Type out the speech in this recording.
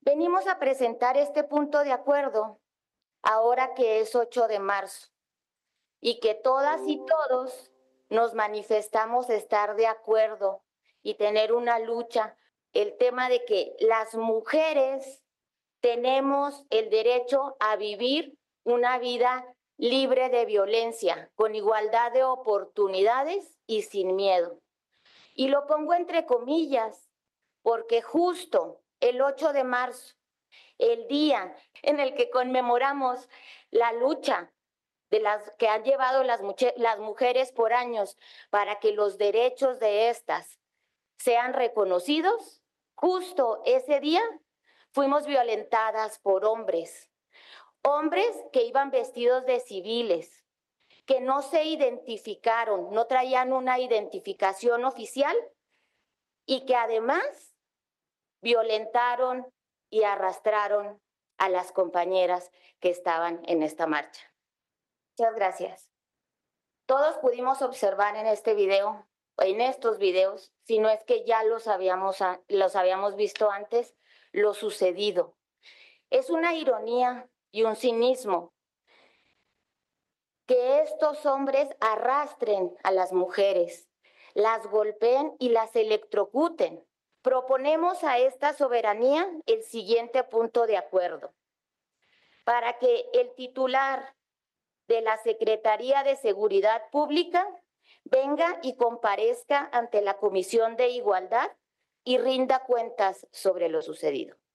Venimos a presentar este punto de acuerdo ahora que es 8 de marzo y que todas y todos nos manifestamos estar de acuerdo y tener una lucha. El tema de que las mujeres tenemos el derecho a vivir una vida libre de violencia, con igualdad de oportunidades y sin miedo. Y lo pongo entre comillas, porque justo el 8 de marzo, el día en el que conmemoramos la lucha de las que han llevado las mujeres por años para que los derechos de estas sean reconocidos, justo ese día fuimos violentadas por hombres, hombres que iban vestidos de civiles, que no se identificaron, no traían una identificación oficial y que además violentaron y arrastraron a las compañeras que estaban en esta marcha. Muchas gracias. Todos pudimos observar en este video, en estos videos, si no es que ya los habíamos visto antes, lo sucedido. Es una ironía y un cinismo que estos hombres arrastren a las mujeres, las golpeen y las electrocuten. Proponemos a esta soberanía el siguiente punto de acuerdo. Para que el titular de la Secretaría de Seguridad Pública venga y comparezca ante la Comisión de Igualdad y rinda cuentas sobre lo sucedido.